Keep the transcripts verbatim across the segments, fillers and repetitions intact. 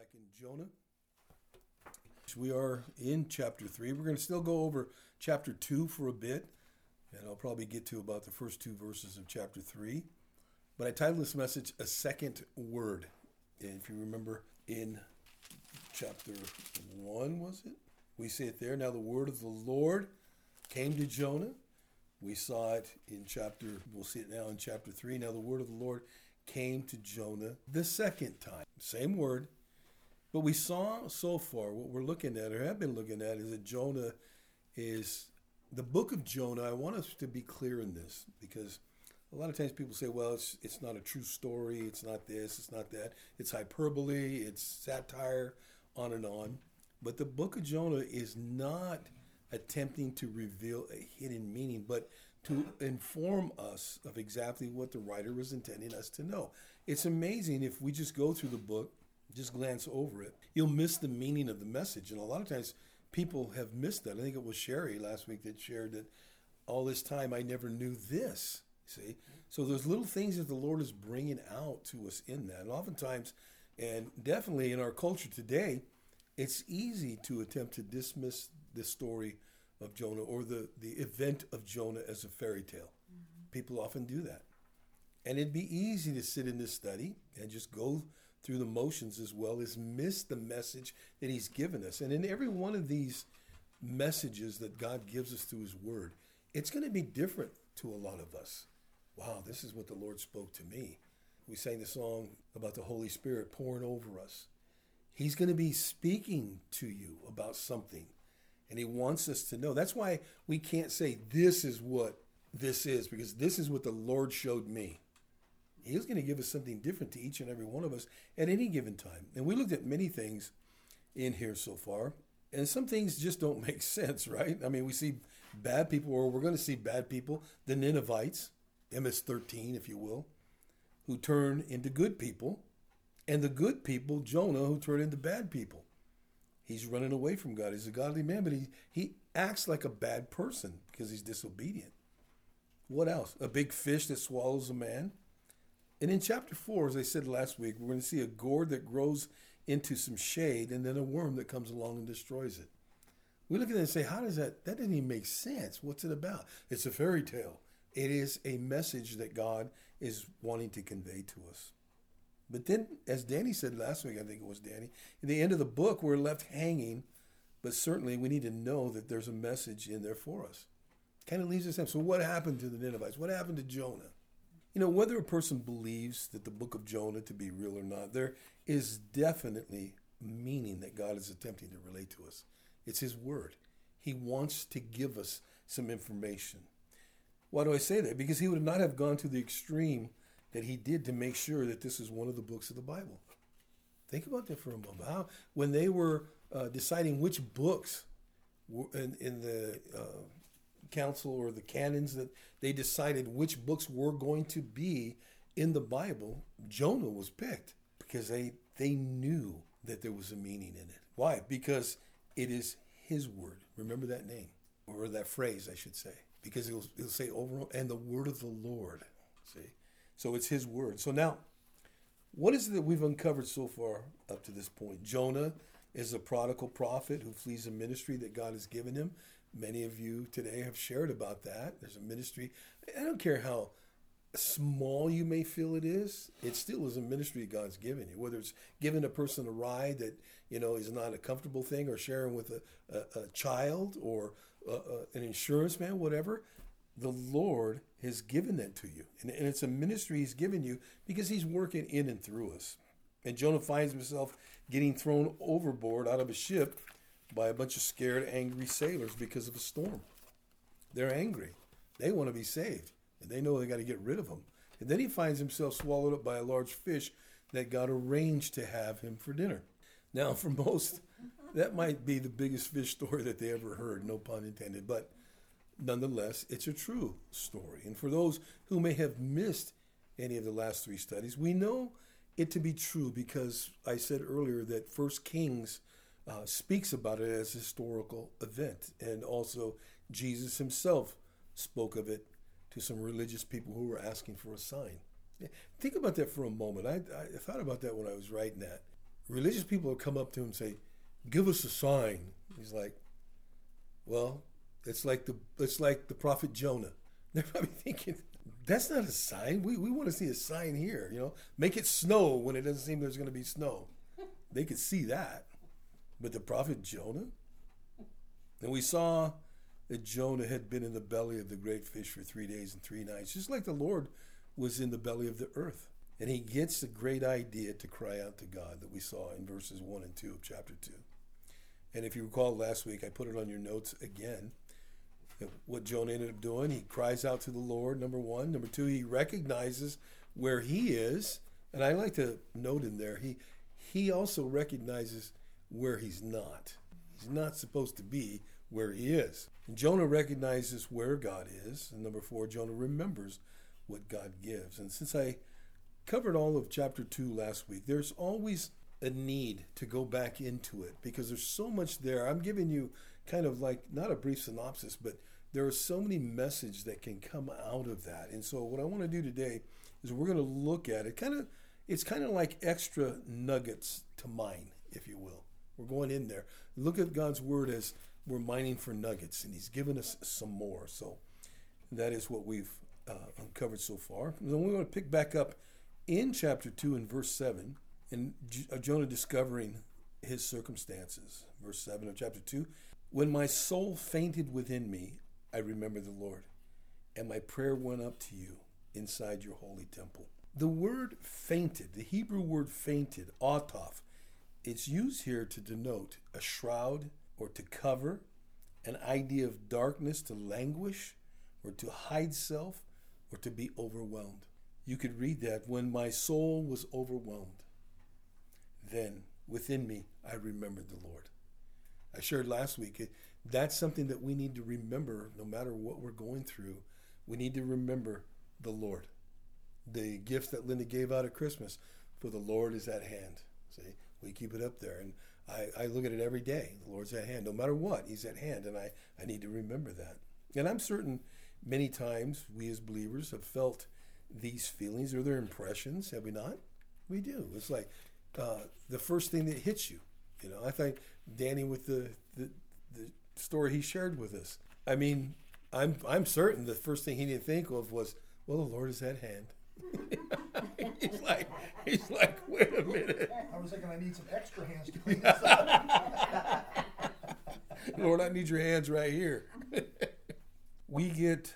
back in Jonah. We are in chapter three. We're going to still go over chapter two for a bit, and I'll probably get to about the first two verses of chapter three. But I titled this message, A Second Word. And if you remember in chapter one, was it? We see it there. Now the word of the Lord came to Jonah. We saw it in chapter, we'll see it now in chapter three. Now the word of the Lord came to Jonah the second time. Same word. But we saw so far, what we're looking at, or have been looking at, is that Jonah is, the book of Jonah. I want us to be clear in this, because a lot of times people say, well, it's it's not a true story, it's not this, it's not that, it's hyperbole, it's satire, on and on. But the book of Jonah is not attempting to reveal a hidden meaning, but to inform us of exactly what the writer was intending us to know. It's amazing if we just go through the book, just glance over it, you'll miss the meaning of the message. And a lot of times people have missed that. I think it was Sherry last week that shared that all this time I never knew this. See? So there's little things that the Lord is bringing out to us in that. And oftentimes, and definitely in our culture today, it's easy to attempt to dismiss the story of Jonah or the, the event of Jonah as a fairy tale. Mm-hmm. People often do that. And it'd be easy to sit in this study and just go through the motions as well as miss the message that he's given us. And in every one of these messages that God gives us through his word, it's going to be different to a lot of us. Wow, this is what the Lord spoke to me. We sang the song about the Holy Spirit pouring over us. He's going to be speaking to you about something, and he wants us to know. That's why we can't say this is what this is, because this is what the Lord showed me. He's going to give us something different to each and every one of us at any given time. And we looked at many things in here so far, and some things just don't make sense, right? I mean, we see bad people, or we're going to see bad people, the Ninevites, M S thirteen, if you will, who turn into good people, and the good people, Jonah, who turn into bad people. He's running away from God. He's a godly man, but he, he acts like a bad person because he's disobedient. What else? A big fish that swallows a man. And in chapter four, as I said last week, we're going to see a gourd that grows into some shade and then a worm that comes along and destroys it. We look at it and say, how does that, that doesn't even make sense. What's it about? It's a fairy tale. It is a message that God is wanting to convey to us. But then, as Danny said last week, I think it was Danny, at the end of the book, we're left hanging, but certainly we need to know that there's a message in there for us. Kind of leaves us empty. So what happened to the Ninevites? What happened to Jonah? You know, whether a person believes that the book of Jonah to be real or not, there is definitely meaning that God is attempting to relate to us. It's his word. He wants to give us some information. Why do I say that? Because he would not have gone to the extreme that he did to make sure that this is one of the books of the Bible. Think about that for a moment. How, when they were uh, deciding which books were in, in the uh, council or the canons, that they decided which books were going to be in the Bible, Jonah was picked because they they knew that there was a meaning in it. Why? Because it is his word. Remember that name, or that phrase, I should say, because it'll, it'll say over and the word of the Lord. See, so it's his word. So now, what is it that we've uncovered so far up to this point? Jonah is a prodigal prophet who flees a ministry that God has given him. Many of you today have shared about that. There's a ministry. I don't care how small you may feel it is, it still is a ministry God's given you. Whether it's giving a person a ride that, you know, is not a comfortable thing, or sharing with a, a, a child, or a, a, an insurance man, whatever, the Lord has given that to you. And, and it's a ministry he's given you because he's working in and through us. And Jonah finds himself getting thrown overboard out of a ship by a bunch of scared, angry sailors because of a storm. They're angry. They want to be saved. And they know they got to get rid of him. And then he finds himself swallowed up by a large fish that God arranged to have him for dinner. Now, for most, that might be the biggest fish story that they ever heard, no pun intended. But nonetheless, it's a true story. And for those who may have missed any of the last three studies, we know it to be true because I said earlier that First Kings uh, speaks about it as a historical event. And also Jesus himself spoke of it to some religious people who were asking for a sign. Think about that for a moment. I, I thought about that when I was writing that. religious people will come up to him and say, give us a sign. He's like, well, it's like the it's like the prophet Jonah. They're probably thinking, that's not a sign. We we want to see a sign here, you know. Make it snow when it doesn't seem there's going to be snow. They could see that. But the prophet Jonah? And we saw that Jonah had been in the belly of the great fish for three days and three nights, just like the Lord was in the belly of the earth. And he gets the great idea to cry out to God that we saw in verses one and two of chapter two. And if you recall last week, I put it on your notes again. What Jonah ended up doing, he cries out to the Lord, number one. Number two, he recognizes where he is. And I like to note in there, he he also recognizes where he's not. He's not supposed to be where he is. And Jonah recognizes where God is. And number four, Jonah remembers what God gives. And since I covered all of chapter two last week, there's always a need to go back into it because there's so much there. I'm giving you kind of like, not a brief synopsis, but there are so many messages that can come out of that. And so what I want to do today is we're going to look at it. Kind of, it's kind of like extra nuggets to mine, if you will. We're going in there. Look at God's word as we're mining for nuggets, and he's given us some more. So that is what we've uh, uncovered so far. And then we're going to pick back up in chapter two and verse seven, and Jonah discovering his circumstances. Verse seven of chapter two, when my soul fainted within me, I remembered the Lord, and my prayer went up to you inside your holy temple. The word fainted, the Hebrew word fainted, autoph, it's used here to denote a shroud or to cover, an idea of darkness, to languish, or to hide self, or to be overwhelmed. You could read that, when my soul was overwhelmed, then within me I remembered the Lord. I shared last week, that's something that we need to remember no matter what we're going through. We need to remember the Lord. The gifts that Linda gave out at Christmas, for the Lord is at hand. See, we keep it up there. And I, I look at it every day. The Lord's at hand. No matter what, he's at hand. And I, I need to remember that. And I'm certain many times we as believers have felt these feelings or their impressions, have we not? We do. It's like uh, the first thing that hits you. You know, I think Danny with the, the the story he shared with us. I mean, I'm I'm certain the first thing he didn't think of was, well, the Lord is at hand. he's like, he's like, wait a minute. I was thinking I need some extra hands to clean this up. Lord, I need your hands right here. We get,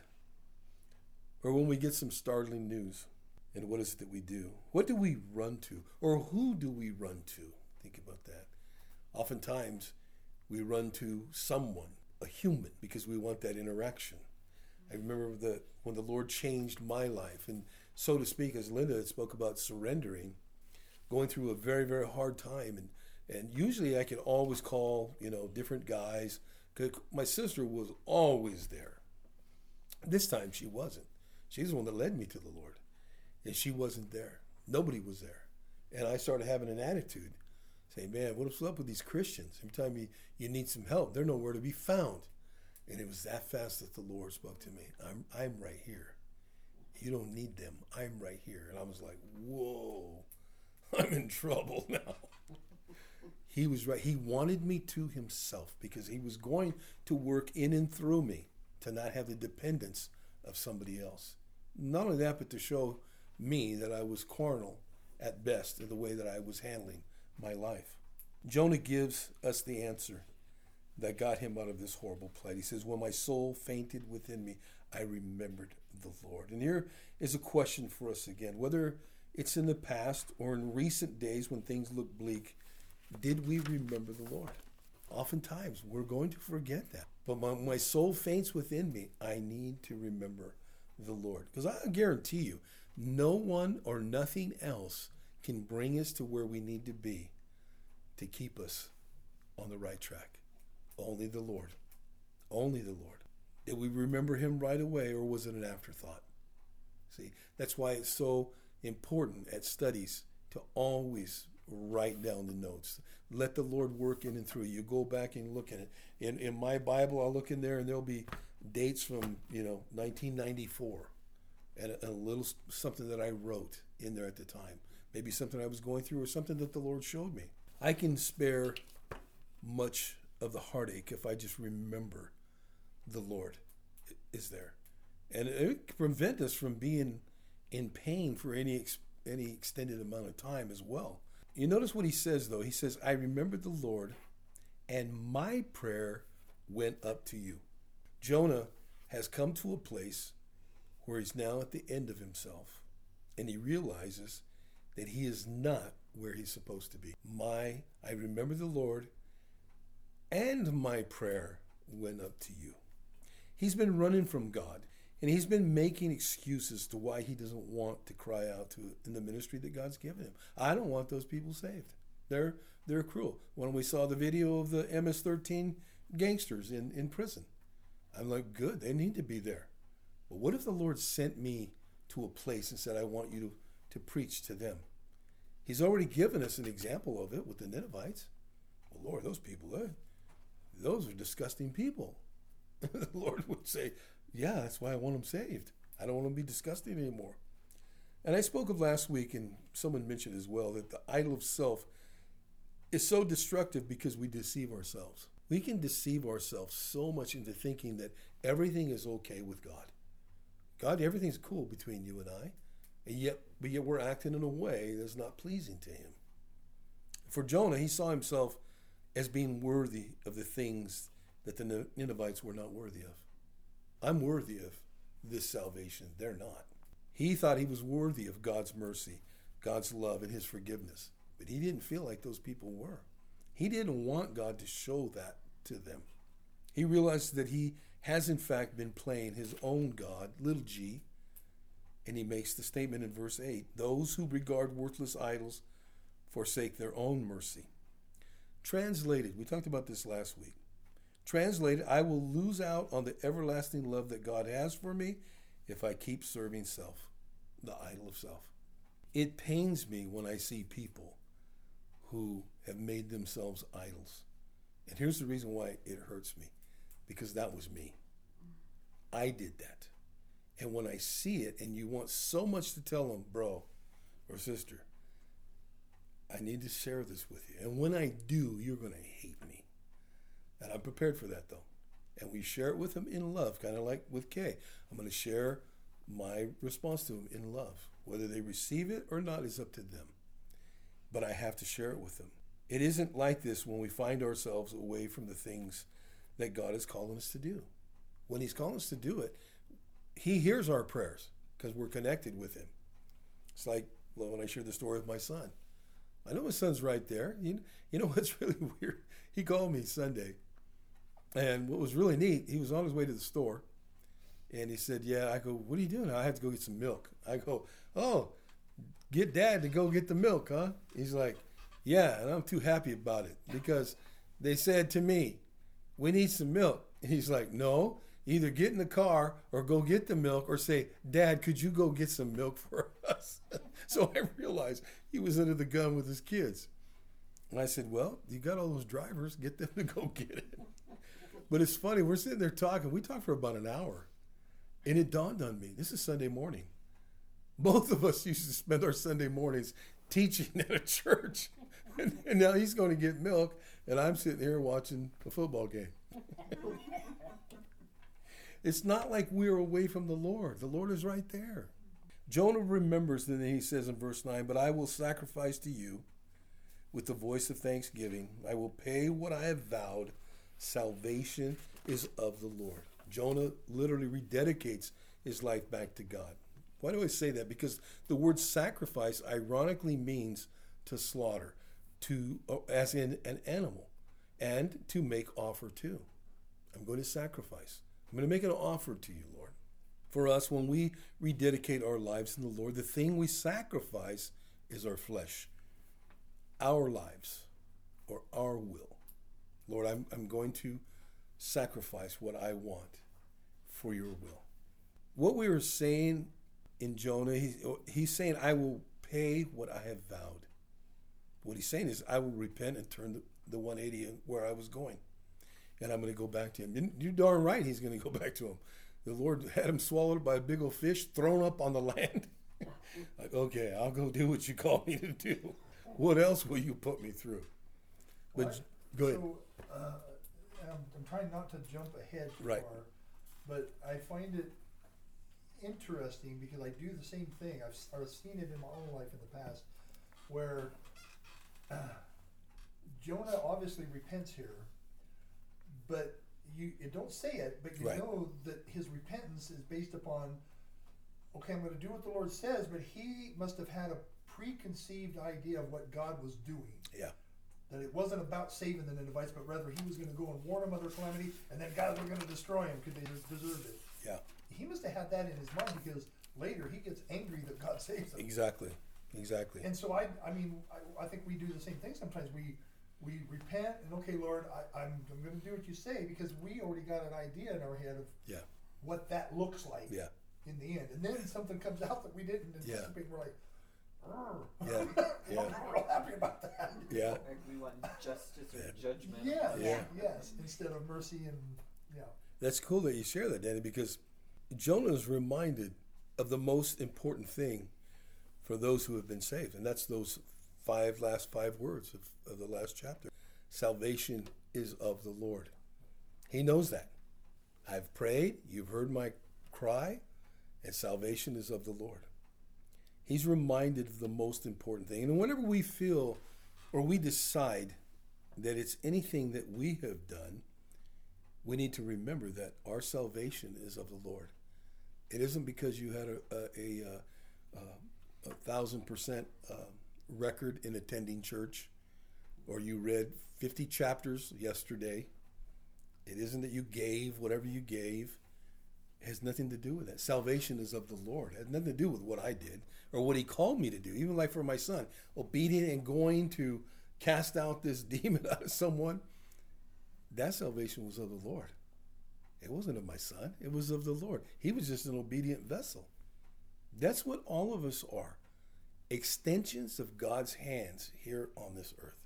or when we get some startling news, and what is it that we do? What do we run to? Or who do we run to? Think about that. Oftentimes, we run to someone, a human, because we want that interaction. I remember the when the Lord changed my life, and so to speak, as Linda spoke about surrendering, going through a very, very hard time. And, and usually I can always call, you know, different guys, because my sister was always there. This time she wasn't. She's the one that led me to the Lord. And she wasn't there. Nobody was there. And I started having an attitude, saying, man, what's up with these Christians? Every time you, you need some help, they're nowhere to be found. And it was that fast that the Lord spoke to me. I'm I'm right here. You don't need them. I'm right here. And I was like, whoa, I'm in trouble now. He was right. He wanted me to himself because he was going to work in and through me to not have the dependence of somebody else. Not only that, but to show me that I was carnal at best in the way that I was handling my life. Jonah gives us the answer that got him out of this horrible plight. He says, when my soul fainted within me, I remembered the Lord. And here is a question for us again. Whether it's in the past or in recent days when things look bleak, did we remember the Lord? Oftentimes, we're going to forget that. But when my soul faints within me, I need to remember the Lord. Because I guarantee you, no one or nothing else can bring us to where we need to be to keep us on the right track. Only the Lord. Only the Lord. Did we remember him right away, or was it an afterthought? See, that's why it's so important at studies to always write down the notes. Let the Lord work in and through you. Go back and look at it. In in my Bible, I'll look in there and there'll be dates from, you know, nineteen ninety-four and a, a little something that I wrote in there at the time. Maybe something I was going through or something that the Lord showed me. I can spare much of the heartache if I just remember the Lord is there. And it can prevent us from being in pain for any ex- any extended amount of time as well. You notice what he says, though. He says, I remembered the Lord, and my prayer went up to you. Jonah has come to a place where he's now at the end of himself, and he realizes that he is not where he's supposed to be. My, I remember the Lord, and my prayer went up to you. He's been running from God, and he's been making excuses to why he doesn't want to cry out to in the ministry that God's given him. I don't want those people saved. They're they're cruel. When we saw the video of the M S thirteen gangsters in, in prison, I'm like, good, they need to be there. But what if the Lord sent me to a place and said, I want you to, to preach to them? He's already given us an example of it with the Ninevites. Well, Lord, those people, those are disgusting people. The Lord would say, yeah, that's why I want them saved. I don't want them to be disgusting anymore. And I spoke of last week, and someone mentioned as well, that the idol of self is so destructive because we deceive ourselves. We can deceive ourselves so much into thinking that everything is okay with God. God, everything's cool between you and I, and yet, but yet we're acting in a way that's not pleasing to him. For Jonah, he saw himself as being worthy of the things that the Ninevites were not worthy of. I'm worthy of this salvation. They're not. He thought he was worthy of God's mercy, God's love, and his forgiveness. But he didn't feel like those people were. He didn't want God to show that to them. He realized that he has in fact been playing his own God, little g, and he makes the statement in verse eight, those who regard worthless idols forsake their own mercy. Translated, we talked about this last week. Translated, I will lose out on the everlasting love that God has for me if I keep serving self, the idol of self. It pains me when I see people who have made themselves idols. And here's the reason why it hurts me, because that was me. I did that. And when I see it and you want so much to tell them, bro or sister, I need to share this with you. And when I do, you're going to hate me. And I'm prepared for that, though. And we share it with them in love, kind of like with Kay. I'm going to share my response to them in love. Whether they receive it or not is up to them. But I have to share it with them. It isn't like this when we find ourselves away from the things that God is calling us to do. When he's calling us to do it, he hears our prayers because we're connected with him. It's like, well, when I share the story of my son. I know my son's right there. You, you know what's really weird? He called me Sunday. And what was really neat, he was on his way to the store. And he said, yeah, I go, what are you doing? I have to go get some milk. I go, oh, get dad to go get the milk, huh? He's like, yeah, and I'm too happy about it because they said to me, we need some milk. And he's like, no, either get in the car or go get the milk or say, Dad, could you go get some milk for us? So I realized he was under the gun with his kids. And I said, well, you got all those drivers, get them to go get it. But it's funny, we're sitting there talking. We talked for about an hour. And it dawned on me, this is Sunday morning. Both of us used to spend our Sunday mornings teaching at a church. And, and now he's going to get milk, and I'm sitting here watching a football game. It's not like we're away from the Lord. The Lord is right there. Jonah remembers, and then he says in verse nine, but I will sacrifice to you with the voice of thanksgiving. I will pay what I have vowed. Salvation is of the Lord. Jonah literally rededicates his life back to God. Why do I say that? Because the word sacrifice ironically means to slaughter, to as in an animal, and to make offer to. I'm going to sacrifice. I'm going to make an offer to you, Lord. For us, when we rededicate our lives to the Lord, the thing we sacrifice is our flesh, our lives, or our will. Lord, I'm, I'm going to sacrifice what I want for your will. What we were saying in Jonah, he, he's saying, I will pay what I have vowed. What he's saying is, I will repent and turn the, the one eighty where I was going. And I'm going to go back to him. And you're darn right he's going to go back to him. The Lord had him swallowed by a big old fish, thrown up on the land. Like, okay, I'll go do what you call me to do. What else will you put me through? But Well, I- go ahead. So, uh, I'm, I'm trying not to jump ahead too Right. far, but I find it interesting because I do the same thing. I've, s- I've seen it in my own life in the past, where uh, Jonah obviously repents here, but you it don't say it, but you Right. know that his repentance is based upon, okay, I'm going to do what the Lord says, but he must have had a preconceived idea of what God was doing. Yeah. That it wasn't about saving the Ninevites, but rather he was going to go and warn them of their calamity, and then God was going to destroy them because they des- deserved it. Yeah. He must have had that in his mind because later he gets angry that God saves them. Exactly. Exactly. And so I, I mean, I, I think we do the same thing sometimes. We we repent and okay, Lord, I, I'm I'm going to do what you say because we already got an idea in our head of Yeah. what that looks like Yeah. in the end, and then something comes out that we didn't Yeah. anticipate. We're like, "Arr." Yeah. Yeah. I'm real happy about that. Yeah. Like we want justice or Yeah. judgment. Yes, Yeah. yes, instead of mercy and yeah. That's cool that you share that, Danny, because Jonah is reminded of the most important thing for those who have been saved, and that's those five last five words of, of the last chapter. Salvation is of the Lord. He knows that. I've prayed, you've heard my cry, and salvation is of the Lord. He's reminded of the most important thing. And whenever we feel or we decide that it's anything that we have done, we need to remember that our salvation is of the Lord. It isn't because you had a a, a, a, a thousand percent uh, record in attending church, or you read fifty chapters yesterday. It isn't that you gave whatever you gave. It has nothing to do with that. Salvation is of the Lord. It has nothing to do with what I did or what He called me to do. Even like for my son, obedient and going to cast out this demon out of someone. That salvation was of the Lord. It wasn't of my son. It was of the Lord. He was just an obedient vessel. That's what all of us are. Extensions of God's hands here on this earth.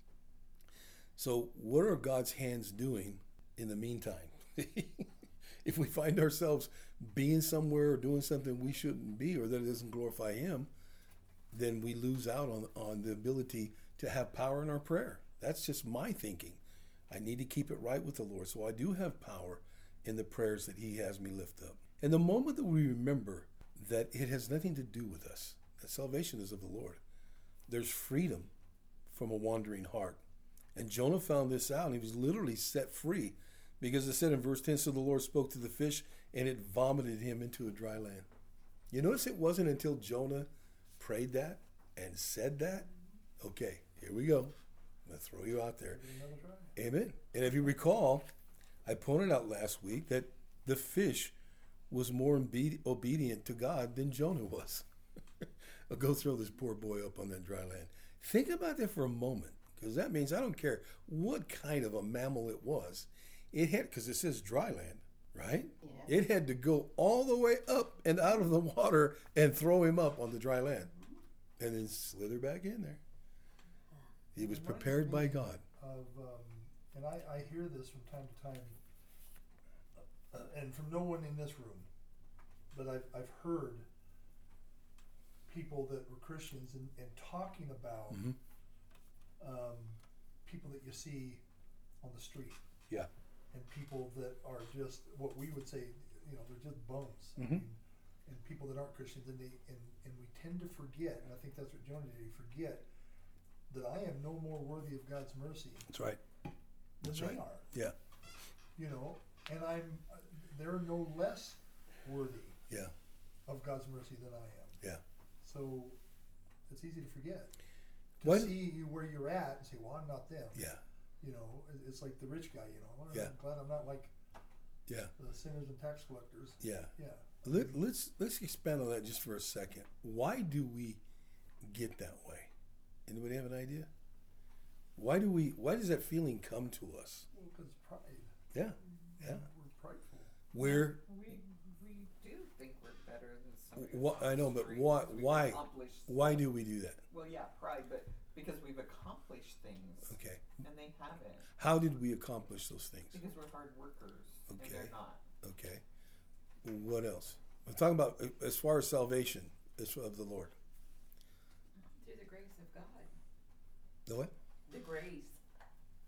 So what are God's hands doing in the meantime? If we find ourselves being somewhere or doing something we shouldn't be or that doesn't glorify Him, then we lose out on, on the ability to have power in our prayer. That's just my thinking. I need to keep it right with the Lord. So I do have power in the prayers that He has me lift up. And the moment that we remember that it has nothing to do with us, that salvation is of the Lord, there's freedom from a wandering heart. And Jonah found this out, and he was literally set free because it said in verse ten, so the Lord spoke to the fish, and it vomited him into a dry land. You notice it wasn't until Jonah prayed that and said that? Okay, here we go. I'm going to throw you out there. Another try. Amen. And if you recall, I pointed out last week that the fish was more obe- obedient to God than Jonah was. I'll go throw this poor boy up on that dry land. Think about that for a moment, because that means I don't care what kind of a mammal it was. It had, because it says dry land, right? Yeah. It had to go all the way up and out of the water and throw him up on the dry land and then slither back in there. He was Reminds prepared by me God. Of, um, and I, I hear this from time to time, uh, and from no one in this room, but I've, I've heard people that were Christians and, and talking about Mhm. um, people that you see on the street. Yeah. And people that are just what we would say, you know, they're just bums. I Mhm. mean, and people that aren't Christians, and they and, and we tend to forget, and I think that's what Jonah did. He forget that I am no more worthy of God's mercy That's right. than That's they right. are. Yeah. You know, and I'm uh, they're no less worthy Yeah. of God's mercy than I am. Yeah. So it's easy to forget. To When- see you where you're at and say, "Well, I'm not them." Yeah. You know, it- it's like the rich guy. You know, well, Yeah. I'm glad I'm not like Yeah. the sinners and tax collectors. Yeah. Yeah. Let, let's let's expand on that just for a second. Why do we get that way? Anybody have an idea? Why do we? Why does that feeling come to us? Well, because pride. Yeah. Yeah. We're prideful. Where? We we do think we're better than somebody. Wh- else I on know, the but street why- because we've why- accomplished- Why do we do that? Well, yeah, pride, but because we've accomplished things Okay. and they haven't. How did we accomplish those things? Because we're hard workers and Okay. they're not. Okay. What else? I'm talking about uh, as far as salvation is of the Lord. Through the grace of God. The what? The grace.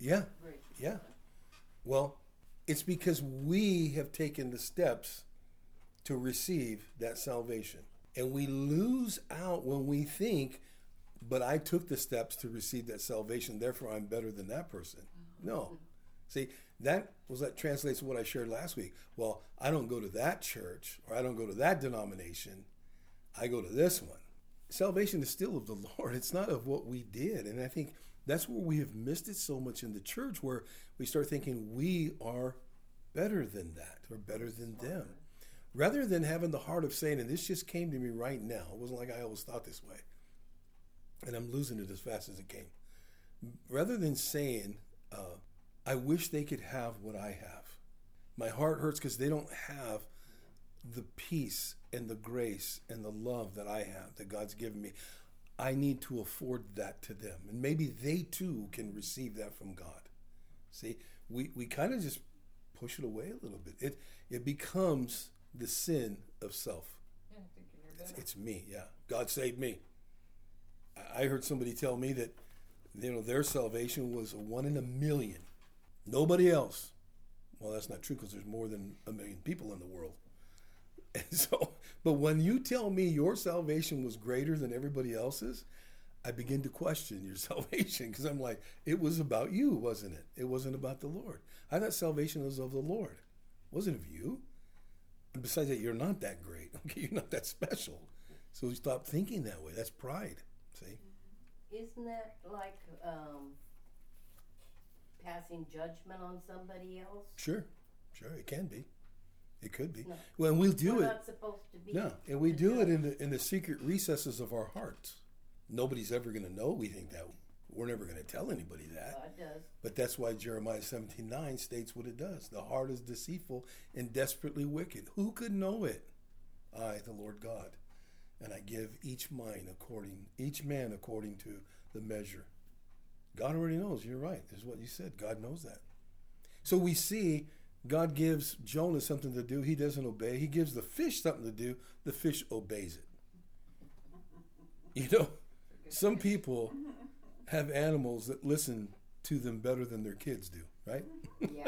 Yeah, Great. yeah. Well, it's because we have taken the steps to receive that salvation. And we lose out when we think, but I took the steps to receive that salvation, therefore I'm better than that person. No. See, that was that translates to what I shared last week. Well, I don't go to that church or I don't go to that denomination. I go to this one. Salvation is still of the Lord. It's not of what we did. And I think that's where we have missed it so much in the church, where we start thinking we are better than that or better than them. Rather than having the heart of saying, and this just came to me right now. It wasn't like I always thought this way. And I'm losing it as fast as it came. Rather than saying, uh, I wish they could have what I have. My heart hurts because they don't have the peace and the grace and the love that I have, that God's given me. I need to afford that to them. And maybe they too can receive that from God. See, we, we kind of just push it away a little bit. It it becomes the sin of self. Yeah, thinking you're It's, better. it's me, yeah. God saved me. I I heard somebody tell me that, you know, their salvation was a one in a million. Nobody else. Well, that's not true because there's more than a million people in the world. And so, but when you tell me your salvation was greater than everybody else's, I begin to question your salvation because I'm like, it was about you, wasn't it? It wasn't about the Lord. I thought salvation was of the Lord. It wasn't of you. And besides that, you're not that great. Okay, you're not that special. So we stop thinking that way. That's pride. See? Isn't that like um, passing judgment on somebody else? Sure, sure, it can be. It could be. No. Well, and we'll do We're it. not supposed to be. No, and we the do it judge. in the in the secret recesses of our hearts. Nobody's ever going to know we think that. We're never going to tell anybody that. God does. But that's why Jeremiah seventeen nine states what it does. The heart is deceitful and desperately wicked. Who could know it? I, the Lord God. And I give each mind according, each man according to the measure. God already knows. You're right. This is what you said. God knows that. So we see God gives Jonah something to do. He doesn't obey. He gives the fish something to do. The fish obeys it. You know, some people have animals that listen to them better than their kids do, right? Yeah.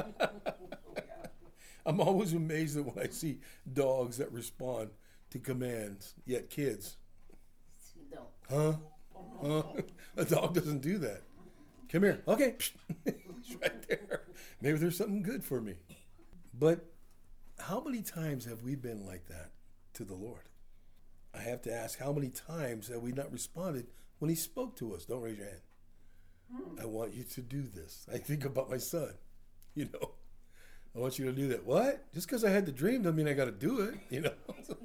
I'm always amazed that when I see dogs that respond to commands, yet kids, Don't. huh? Huh? A dog doesn't do that. Come here. Okay. It's right there. Maybe there's something good for me. But how many times have we been like that to the Lord? I have to ask, how many times have we not responded when he spoke to us? Don't raise your hand. I want you to do this. I think about my son. You know, I want you to do that. What? Just because I had the dream doesn't mean I got to do it. You know.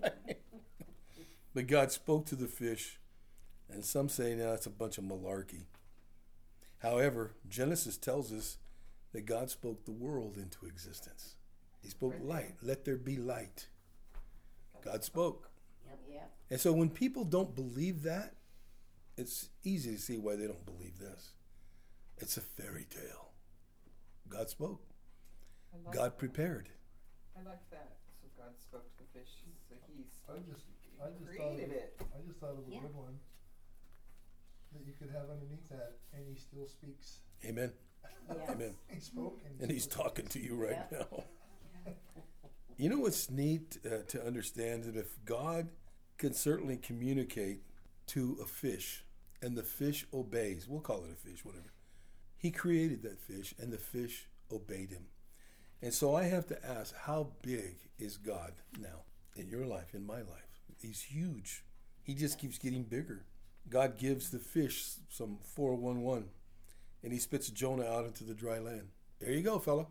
But God spoke to the fish, and some say now it's a bunch of malarkey. However, Genesis tells us that God spoke the world into existence. He spoke light. Let there be light. God spoke. Yep. Yeah. And so when people don't believe that, it's easy to see why they don't believe this. It's a fairy tale. God spoke. I like God that. prepared. I like that. So God spoke to the fish. So he I spoke. just, he I just thought of, created it. I just thought of a Yeah. good one that you could have underneath that, and he still speaks. Amen. Yeah. Amen. He spoke, and, he And he's still talking to you right Yeah. now. You know what's neat uh, to understand that if God can certainly communicate to a fish and the fish obeys, we'll call it a fish, whatever. He created that fish and the fish obeyed him. And so I have to ask, how big is God now in your life, in my life? He's huge. He just keeps getting bigger. God gives the fish some four one one and he spits Jonah out into the dry land. There you go, fella.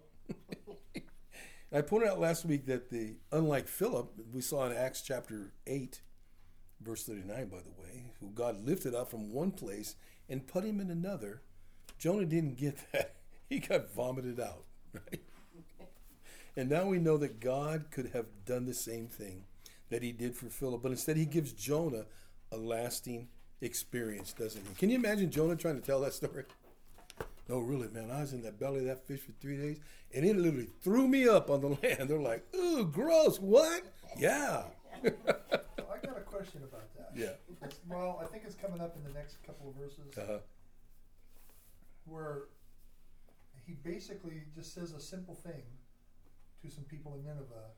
I pointed out last week that the unlike Philip, we saw in Acts chapter eight, verse thirty-nine, by the way, who God lifted up from one place and put him in another. Jonah didn't get that. He got vomited out, right? And now we know that God could have done the same thing that he did for Philip, but instead he gives Jonah a lasting experience, doesn't he? Can you imagine Jonah trying to tell that story? No, really, man, I was in the belly of that fish for three days, and it literally threw me up on the land. They're like, ooh, gross, what? Yeah. I got a question about that. Yeah. It's, well, I think it's coming up in the next couple of verses Uh-huh. where he basically just says a simple thing to some people in Nineveh,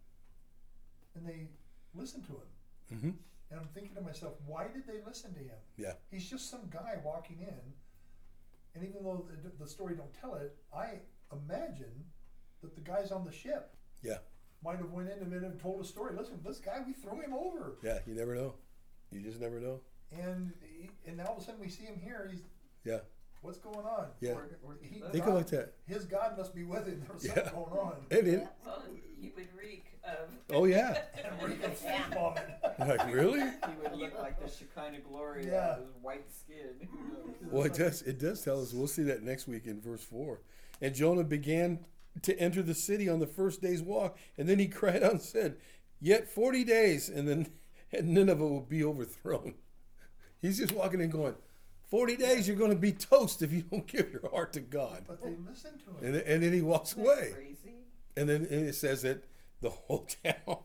and they listen to him. Mm-hmm. And I'm thinking to myself, why did they listen to him? Yeah. He's just some guy walking in, and even though the, the story don't tell it, I imagine that the guys on the ship Yeah. might have went into him and told a story. Listen, this guy, we threw him over. Yeah. You never know. You just never know. And he, and now all of a sudden we see him here. He's Yeah. what's going on? Yeah. Or, or He- Think God- about that. His God must be with him. There was Yeah. something going on. And it, Well, he would reak of. oh yeah. And where he comes from. Like really? he would look like the Shekinah glory Yeah. with his white skin. Who knows? Well, it does. It does tell us. We'll see that next week in verse four. And Jonah began to enter the city on the first day's walk, and then he cried out and said, "Yet forty days, and then and Nineveh will be overthrown." He's just walking in, going, forty days, you're going to be toast if you don't give your heart to God." But they listened to him. And and then he walks Isn't that away, crazy? and then and it says that the whole town.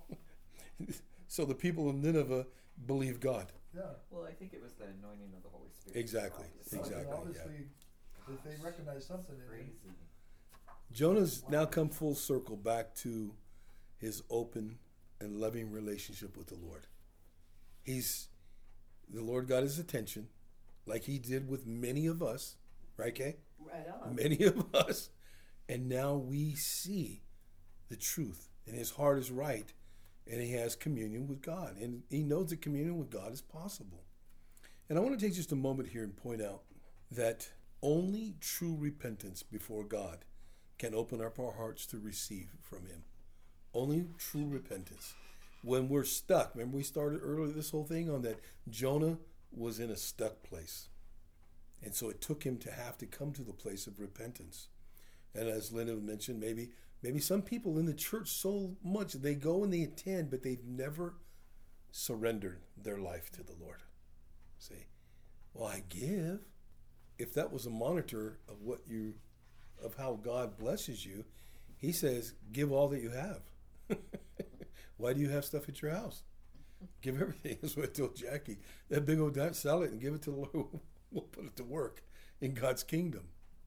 So the people of Nineveh believe God. Yeah. Well, I think it was the anointing of the Holy Spirit. Exactly. obviously. Something, Exactly, yeah. Obviously, if they recognize something in him. Crazy. Jonah's now come full circle back to his open and loving relationship with the Lord. He's the Lord got his attention, like he did with many of us, right, Kay? Right on. Many of us. And now we see the truth, and his heart is right, and he has communion with God. And he knows that communion with God is possible. And I want to take just a moment here and point out that only true repentance before God can open up our hearts to receive from him. Only true repentance. When we're stuck, remember we started earlier this whole thing on that Jonah was in a stuck place. And so it took him to have to come to the place of repentance. And as Linda mentioned, maybe maybe some people in the church so much, they go and they attend, but they've never surrendered their life to the Lord. Say, well, I give. If that was a monitor of what you, of how God blesses you, he says, give all that you have. Why do you have stuff at your house? Give everything. That's what I told Jackie. That big old dime, sell it and give it to the Lord. We'll put it to work in God's kingdom.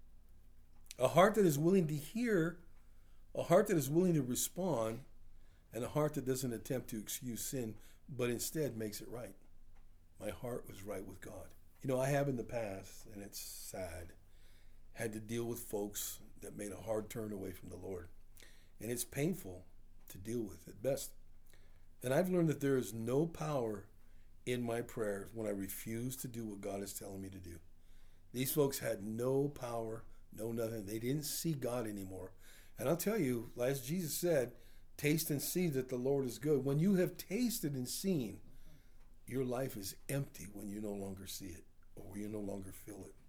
A heart that is willing to hear, a heart that is willing to respond, and a heart that doesn't attempt to excuse sin, but instead makes it right. My heart was right with God. You know, I have in the past, and it's sad, had to deal with folks that made a hard turn away from the Lord. And it's painful to deal with at best. And I've learned that there is no power in my prayers when I refuse to do what God is telling me to do. These folks had no power, no nothing. They didn't see God anymore. And I'll tell you, as Jesus said, taste and see that the Lord is good. When you have tasted and seen, your life is empty when you no longer see it or when you no longer feel it.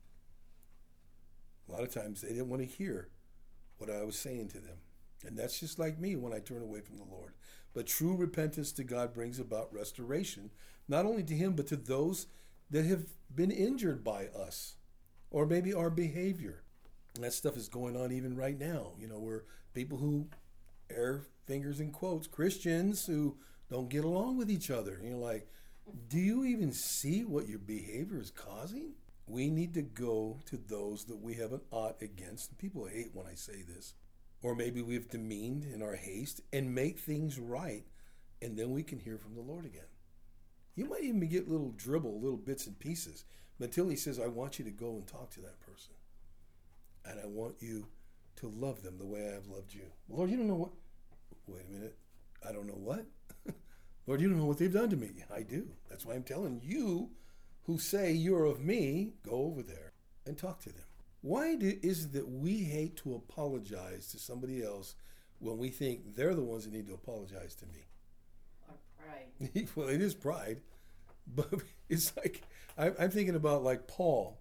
A lot of times they didn't want to hear what I was saying to them. And that's just like me when I turn away from the Lord. But true repentance to God brings about restoration, not only to him, but to those that have been injured by us or maybe our behavior. And that stuff is going on even right now. You know, we're people who air fingers in quotes, Christians who don't get along with each other. And you're like, do you even see what your behavior is causing? We need to go to those that we have an ought against. And people hate when I say this. Or maybe we've demeaned in our haste and make things right. And then we can hear from the Lord again. You might even get little dribble, little bits and pieces. But until he says, I want you to go and talk to that person. And I want you to love them the way I have loved you. Lord, you don't know what... Wait a minute. I don't know what? Lord, you don't know what they've done to me. I do. That's why I'm telling you who say you're of me, go over there and talk to them. Why do, is it that we hate to apologize to somebody else when we think they're the ones that need to apologize to me? Our pride. Well, it is pride. But it's like, I, I'm thinking about like Paul.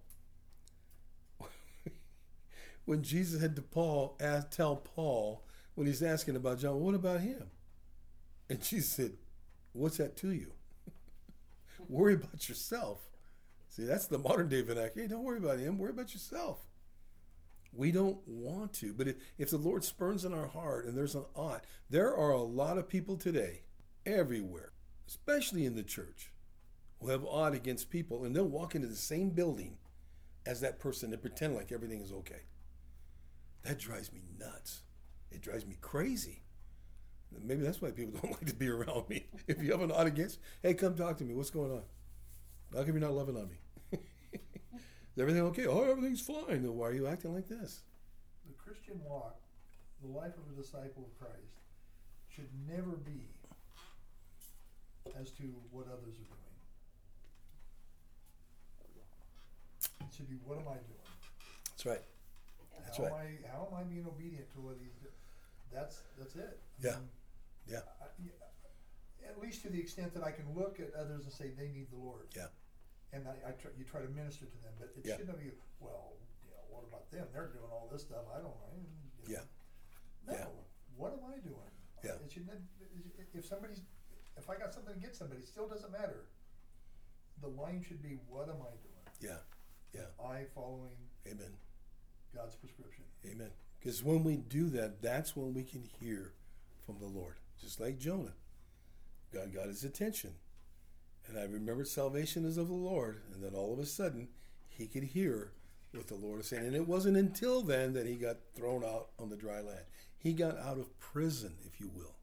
When Jesus had to Paul ask, tell Paul, when he's asking about John, what about him? And Jesus said, what's that to you? Worry about yourself. See, that's the modern day vernacular. Hey, don't worry about him. Worry about yourself. We don't want to. But if, if the Lord spurns in our heart and there's an ought, there are a lot of people today, everywhere, especially in the church, who have ought against people, and they'll walk into the same building as that person and pretend like everything is okay. that drives me nuts. It drives me crazy. Maybe that's why people don't like to be around me. If you have an odd against, hey, come talk to me. What's going on? How come you're not loving on me? Is everything okay? Oh, everything's fine. Then why are you acting like this? The Christian walk, the life of a disciple of Christ, should never be as to what others are doing. It should be, what am I doing? That's right. That's how right. Am I, how am I being obedient to what he's doing? That's that's it. I Yeah. mean, Yeah. I, yeah, at least to the extent that I can look at others and say they need the Lord. Yeah. And I, I try, you try to minister to them, but it Yeah. shouldn't be, well, you know, what about them? They're doing all this stuff. I don't know. You know. Yeah. No. Yeah. What am I doing? Yeah. It shouldn't. If somebody's, if I got something against somebody, it still doesn't matter. The line should be, what am I doing? Yeah. Yeah. I following Amen. God's prescription. Amen. Because when we do that, that's when we can hear from the Lord. Just like Jonah. God got his attention. And I remembered salvation is of the Lord. And then all of a sudden, he could hear what the Lord is saying. And it wasn't until then that he got thrown out on the dry land. He got out of prison, if you will.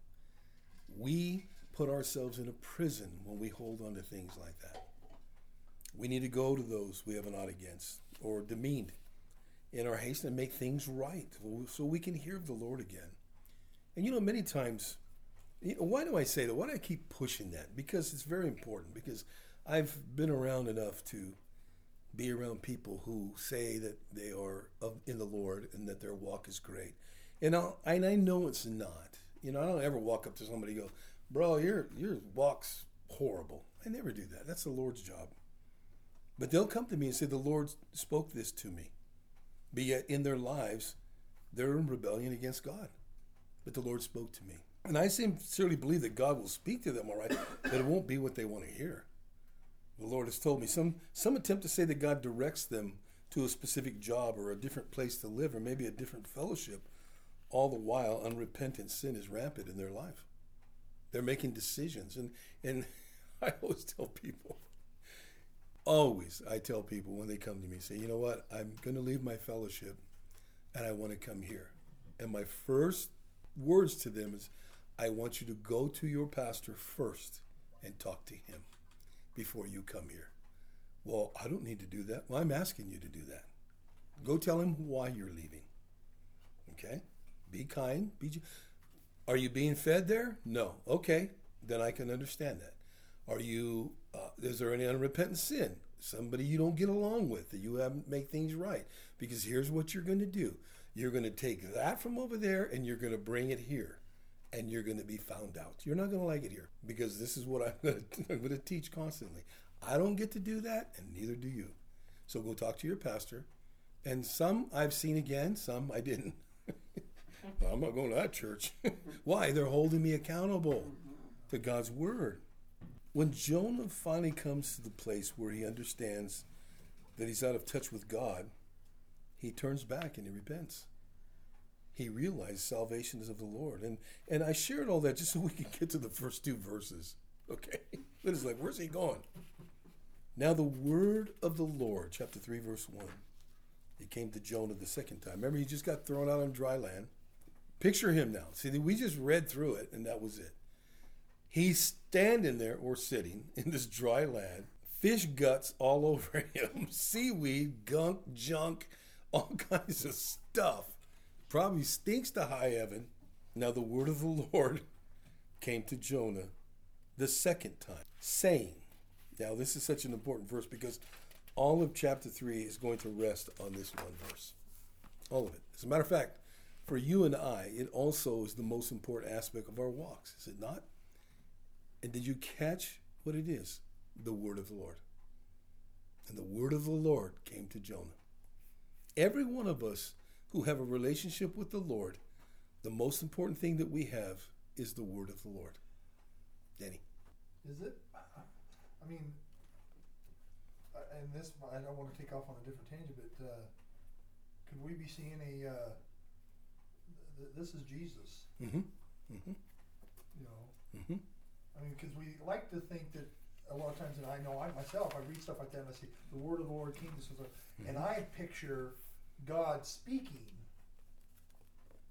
We put ourselves in a prison when we hold on to things like that. We need to go to those we have an ought against or demeaned in our haste and make things right so we can hear of the Lord again. And you know, many times, you know, why do I say that? Why do I keep pushing that? Because it's very important. Because I've been around enough to be around people who say that they are of, in the Lord and that their walk is great. And, I'll, and I know it's not. You know, I don't ever walk up to somebody and go, bro, your, your walk's horrible. I never do that. That's the Lord's job. But they'll come to me and say, the Lord spoke this to me. But yet in their lives, they're in rebellion against God. But the Lord spoke to me. And I sincerely believe that God will speak to them, all right, but it won't be what they want to hear. The Lord has told me. Some, some attempt to say that God directs them to a specific job or a different place to live or maybe a different fellowship. All the while, unrepentant sin is rampant in their life. They're making decisions. And, and I always tell people, always I tell people when they come to me, say, you know what, I'm going to leave my fellowship and I want to come here. And my first words to them is, I want you to go to your pastor first and talk to him before you come here. Well, I don't need to do that. Well, I'm asking you to do that. Go tell him why you're leaving. Okay? Be kind. Be. Are you being fed there? No. Okay. Then I can understand that. Are you, uh, is there any unrepentant sin? Somebody you don't get along with, that you haven't make things right? Because here's what you're going to do. You're going to take that from over there and you're going to bring it here. And you're going to be found out. You're not going to like it here. Because this is what I'm going to, I'm going to teach constantly. I don't get to do that, and neither do you. So go talk to your pastor. And some I've seen again, some I didn't. I'm not going to that church. Why? They're holding me accountable to God's word. When Jonah finally comes to the place where he understands that he's out of touch with God, he turns back and he repents. He realized salvation is of the Lord. And and I shared all that just so we can get to the first two verses. Okay? But it's like, where's he going? Now the word of the Lord, chapter three, verse one. It came to Jonah the second time. Remember, he just got thrown out on dry land. Picture him now. See, we just read through it, and that was it. He's standing there, or sitting, in this dry land. Fish guts all over him. Seaweed, gunk, junk, all kinds of stuff. Probably stinks to high heaven. Now the word of the Lord came to Jonah the second time, saying, now this is such an important verse because all of chapter three is going to rest on this one verse. All of it. As a matter of fact, for you and I, it also is the most important aspect of our walks, is it not? And did you catch what it is? The word of the Lord. And the word of the Lord came to Jonah. Every one of us who have a relationship with the Lord, the most important thing that we have is the word of the Lord. Danny. Is it? I mean, uh, and this, I don't want to take off on a different tangent, but uh, could we be seeing a, uh, th- this is Jesus? Mm-hmm. Mm-hmm. You know? Mm-hmm. I mean, because we like to think that a lot of times, and I know I myself, I read stuff like that and I see the word of the Lord came to us, Mm-hmm. and I picture God speaking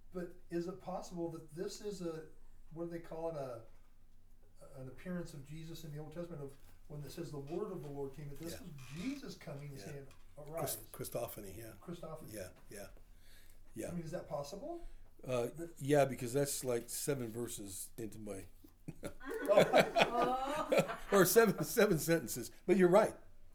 But is it possible that this is a, what do they call it, a, an appearance of Jesus in the Old Testament of when it says the word of the Lord came, that this Yeah. was Jesus coming and Yeah. saying, arise. Christ- Christophany, yeah. Christophany. Yeah, yeah, yeah. I mean, is that possible? Uh, yeah, because that's like seven verses into my, Oh, or seven seven sentences. But you're right,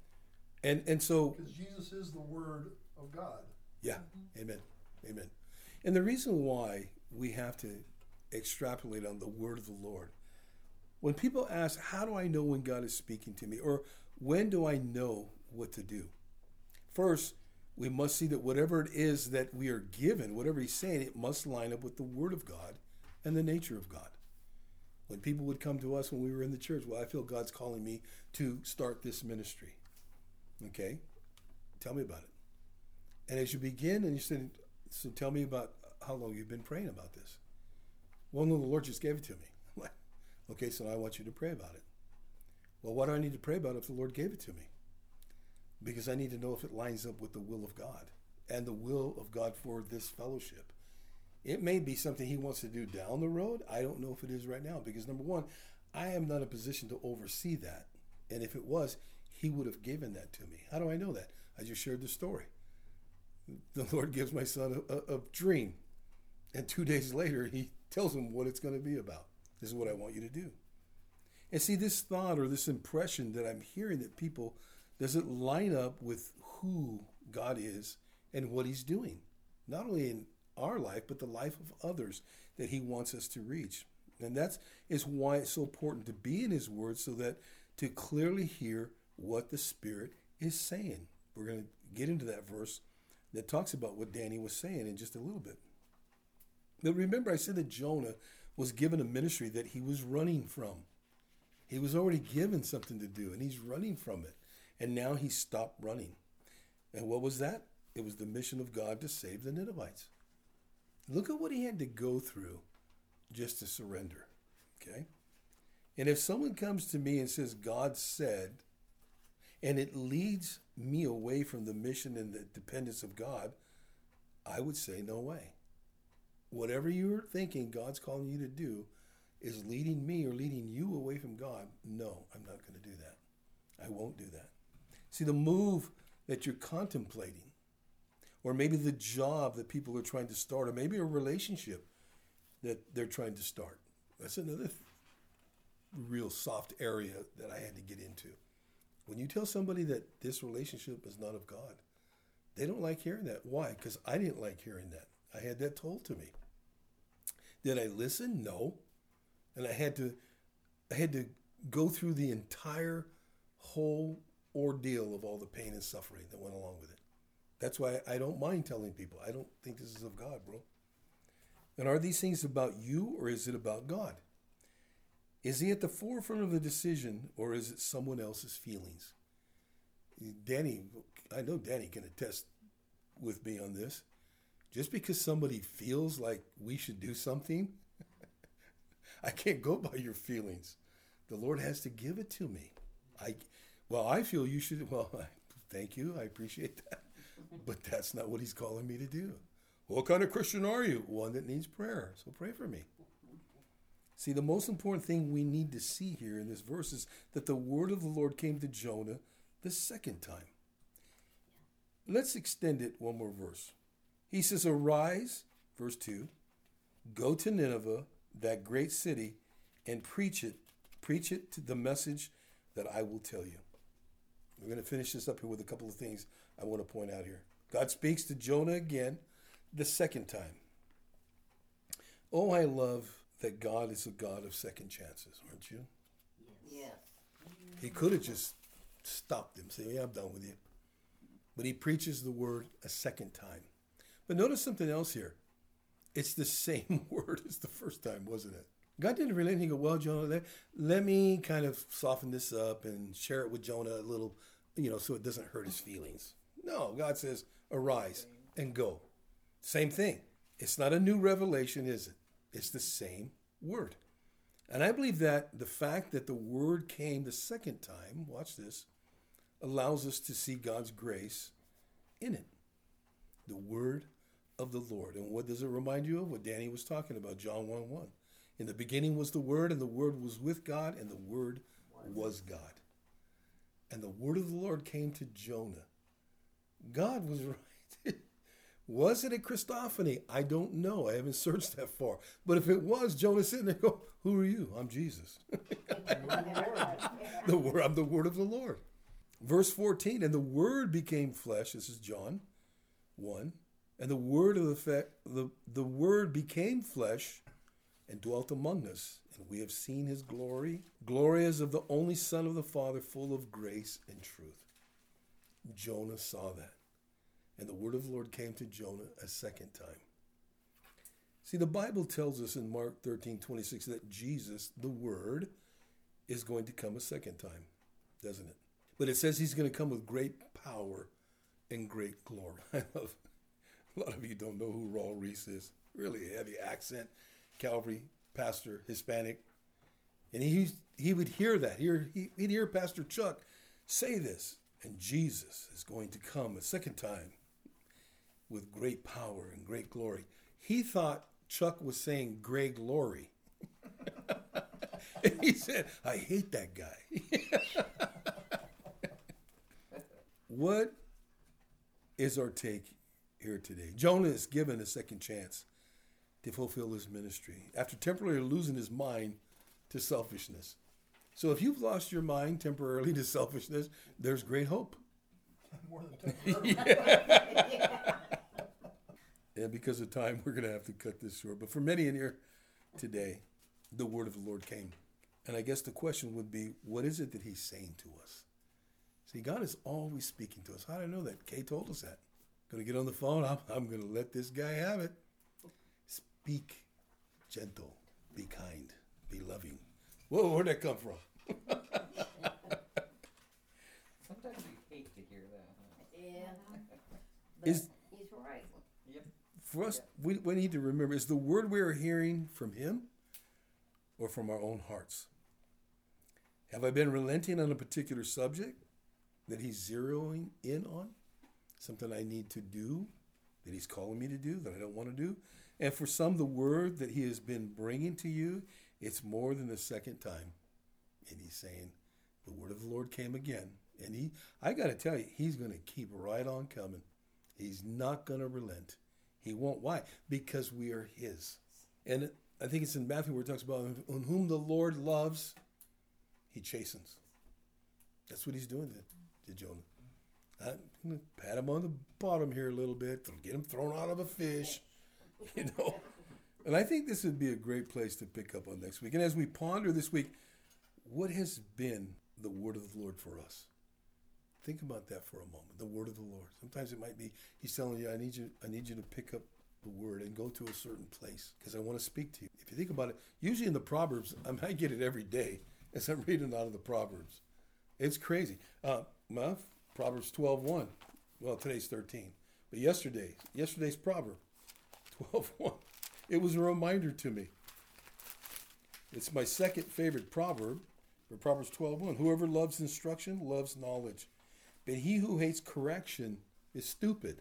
and and so Because Jesus is the word of God. yeah, amen, amen. And the reason why we have to extrapolate on the word of the Lord, when people ask, "How do I know when God is speaking to me?" or "When do I know what to do?" First, we must see that whatever it is that we are given, whatever He's saying, it must line up with the Word of God and the nature of God. When people would come to us when we were in the church, well, I feel God's calling me to start this ministry. Okay? Tell me about it. And as you begin, and you said, so tell me about how long you've been praying about this. Well, no, the Lord just gave it to me. I'm like, okay, so I want you to pray about it. Well, what do I need to pray about if the Lord gave it to me? Because I need to know if it lines up with the will of God and the will of God for this fellowship. It may be something He wants to do down the road. I don't know if it is right now because, number one, I am not in a position to oversee that. And if it was, He would have given that to me. How do I know that? I just shared the story. The Lord gives my son a, a, a dream. And two days later, He tells him what it's going to be about. This is what I want you to do. And see, this thought or this impression that I'm hearing that people, does it line up with who God is and what He's doing? Not only in our life, but the life of others that He wants us to reach. And that's is why it's so important to be in His Word so that to clearly hear what the Spirit is saying. We're going to get into that verse that talks about what Danny was saying in just a little bit. But remember, I said that Jonah was given a ministry that he was running from. He was already given something to do, and he's running from it. And now he stopped running. And what was that? It was the mission of God to save the Ninevites. Look at what he had to go through just to surrender. Okay? And if someone comes to me and says, God said, and it leads me away from the mission and the dependence of God, I would say, no way. Whatever you're thinking God's calling you to do is leading me or leading you away from God. No, I'm not going to do that. I won't do that. See, the move that you're contemplating, or maybe the job that people are trying to start, or maybe a relationship that they're trying to start. That's another th- real soft area that I had to get into. When you tell somebody that this relationship is not of God, they don't like hearing that. Why? Because I didn't like hearing that. I had that told to me. Did I listen? No. And I had to, I had to go through the entire whole ordeal of all the pain and suffering that went along with it. That's why I don't mind telling people, I don't think this is of God, bro. And are these things about you or is it about God? Is He at the forefront of the decision or is it someone else's feelings? Danny, I know Danny can attest with me on this. Just because somebody feels like we should do something, I can't go by your feelings. The Lord has to give it to me. I, well, I feel you should, well, thank you. I appreciate that. But that's not what He's calling me to do. What kind of Christian are you? One that needs prayer. So pray for me. See, the most important thing we need to see here in this verse is that the word of the Lord came to Jonah the second time. Let's extend it one more verse. He says, arise, verse two, go to Nineveh, that great city, and preach it. Preach it to the message that I will tell you. We're going to finish this up here with a couple of things I want to point out here. God speaks to Jonah again the second time. Oh, I love that God is a God of second chances, aren't you? yes. He could have just stopped him, say, yeah, I'm done with you. But He preaches the word a second time. But notice something else here. It's the same word as the first time, wasn't it? God didn't relate and He go, well, Jonah, let, let me kind of soften this up and share it with Jonah a little, you know, so it doesn't hurt his feelings. No, God says, arise and go. Same thing. It's not a new revelation, is it? It's the same word. And I believe that the fact that the word came the second time, watch this, allows us to see God's grace in it. The word of the Lord. And what does it remind you of? What Danny was talking about, John one one. In the beginning was the Word, and the Word was with God, and the Word was God. And the word of the Lord came to Jonah. God was right. Was it a Christophany? I don't know. I haven't searched that far. But if it was, Jonah sitting there go, who are you? I'm Jesus. the word, I'm the word of the Lord. Verse fourteen, and the word became flesh. This is John one. And the word of the, fe- the, the word became flesh and dwelt among us. And we have seen his glory. Glory as of the only Son of the Father, full of grace and truth. Jonah saw that. And the word of the Lord came to Jonah a second time. See, the Bible tells us in Mark thirteen twenty-six that Jesus, the Word, is going to come a second time, doesn't it? But it says he's going to come with great power and great glory. I love, a lot of you don't know who Raul Reese is. Really heavy accent, Calvary pastor, Hispanic. And he he would hear that. Hear, he'd hear Pastor Chuck say this. And Jesus is going to come a second time with great power and great glory. He thought Chuck was saying Greg Laurie. And he said, I hate that guy. What is our take here today? Jonah is given a second chance to fulfill his ministry after temporarily losing his mind to selfishness. So if you've lost your mind temporarily to selfishness, there's great hope. More than temporary. And because of time, we're going to have to cut this short. But for many in here today, the word of the Lord came. And I guess the question would be, what is it that he's saying to us? See, God is always speaking to us. How do I know that? Kay told us that. Going to get on the phone. I'm, I'm going to let this guy have it. Speak gentle. Be kind. Be loving. Whoa, where'd that come from? Sometimes you hate to hear that. Huh? Yeah. Is, He's right. Yep. for us, we, we need to remember, is the word we are hearing from him or from our own hearts? Have I been relenting on a particular subject that he's zeroing in on? Something I need to do, that he's calling me to do, that I don't want to do? And for some, the word that he has been bringing to you, it's more than the second time. And he's saying, the word of the Lord came again. And he, I got to tell you, he's going to keep right on coming. He's not going to relent. He won't. Why? Because we are his. And I think it's in Matthew where it talks about, on whom the Lord loves, he chastens. That's what he's doing to, to Jonah. I'm going to pat him on the bottom here a little bit, get him thrown out of a fish, you know. And I think this would be a great place to pick up on next week. And as we ponder this week, what has been the word of the Lord for us? Think about that for a moment, the word of the Lord. Sometimes it might be, he's telling you, I need you, I need you to pick up the word and go to a certain place because I want to speak to you. If you think about it, usually in the Proverbs, I, mean, I get it every day as I'm reading out of the Proverbs. It's crazy. Uh, well, Proverbs twelve one. Well, today's thirteen. But yesterday, yesterday's proverb, twelve one. It was a reminder to me. It's my second favorite proverb, for Proverbs twelve one. Whoever loves instruction loves knowledge, but he who hates correction is stupid.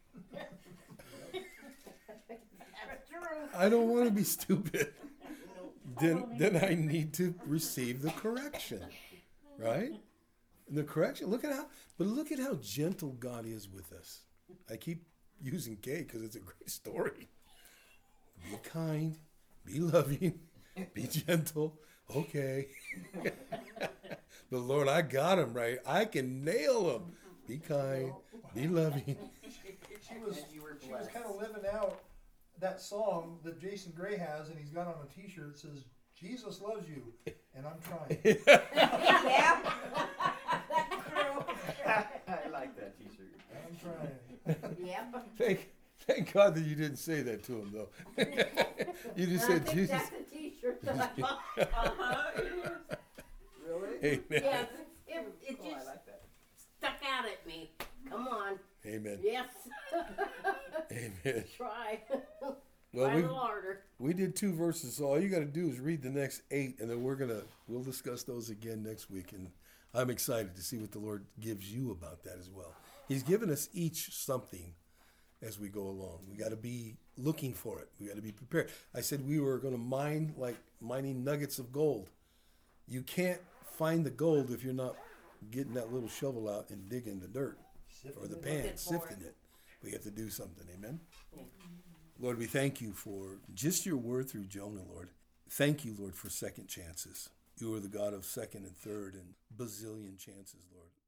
I don't want to be stupid. Then, then I need to receive the correction, right? And the correction, look at how, but look at how gentle God is with us. I keep using Kay because it's a great story. Be kind, be loving, be gentle. Okay. But Lord, I got him right. I can nail him. Be kind, be loving. She was, And you were she was blessed. kind of living out that song that Jason Gray has, and he's got on a T-shirt that says, Jesus loves you, and I'm trying. Yeah. That's true. I like that T-shirt. I'm trying. Yep. Thank, thank God that you didn't say that to him, though. You just I said, think Jesus. that's a T-shirt that I bought. Uh-huh, it is. Really? Amen. Yes, it, it Cool, I just like that. stuck out at me. Come on. Amen. Yes. Amen. Try. Well, Try a we little harder. we did two verses, so all you got to do is read the next eight, and then we're gonna we'll discuss those again next week. And I'm excited to see what the Lord gives you about that as well. He's given us each something as we go along. We got to be looking for it. We got to be prepared. I said we were going to mine like mining nuggets of gold. You can't find the gold if you're not getting that little shovel out and digging the dirt or the pan, Looking for sifting it. it. We have to do something. Amen. Lord, we thank you for just your word through Jonah, Lord. Thank you, Lord, for second chances. You are the God of second and third and bazillion chances, Lord.